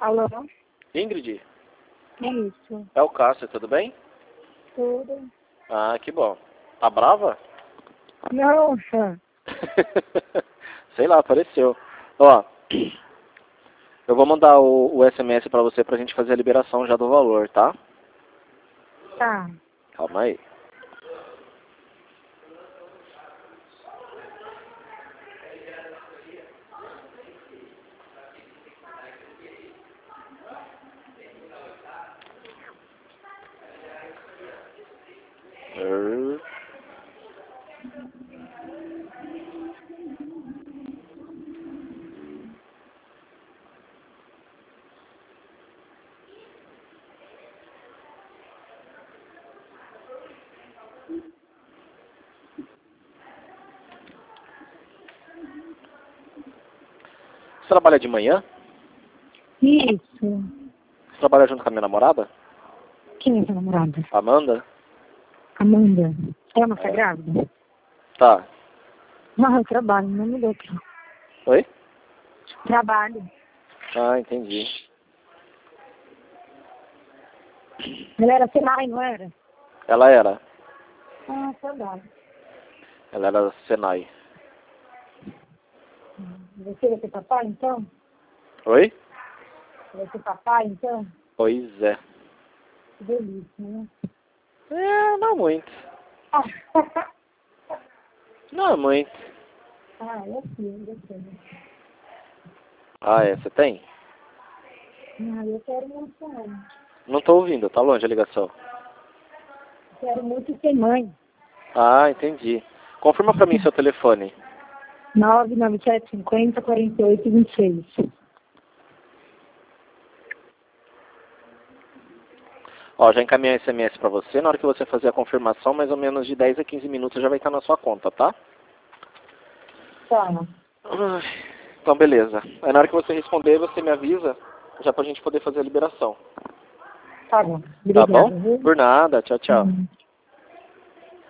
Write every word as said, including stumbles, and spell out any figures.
Alô? Ingrid? Isso. É o Cássio, tudo bem? Tudo. Ah, que bom. Tá brava? Não, fã. Sei lá, apareceu. Ó, eu vou mandar o, o S M S pra você pra gente fazer a liberação já do valor, tá? Tá. Calma aí. Er. Você trabalha de manhã? Isso. Você trabalha junto com a minha namorada? Quem é sua namorada? Amanda? Amanda. Ela está grávida? Tá. Não, eu trabalho, não me deu tempo. Oi? Trabalho. Ah, entendi. Ela era Senai, não era? Ela era. Ah, trabalho. Ela era Senai. Você vai ser papai, então? Oi? Vai ser papai, então? Pois é. Que delícia, né? É, não muito. Não muito. Ah, eu sim, eu sei. Ah, é? Você tem? Ah, eu quero muito ser mãe. Não tô ouvindo, tá longe a ligação. Quero muito ser mãe. Ah, entendi. Confirma pra mim seu telefone. nove nove sete cinco zero, quatro oito dois seis. Ó, já encaminhei S M S pra você. Na hora que você fazer a confirmação, mais ou menos de dez a quinze minutos já vai estar na sua conta, tá? Tá. Ai, então, beleza. Aí na hora que você responder, você me avisa, já pra gente poder fazer a liberação. Tá bom. Tá Obrigada, bom? viu? Por nada. Tchau, tchau. Hum.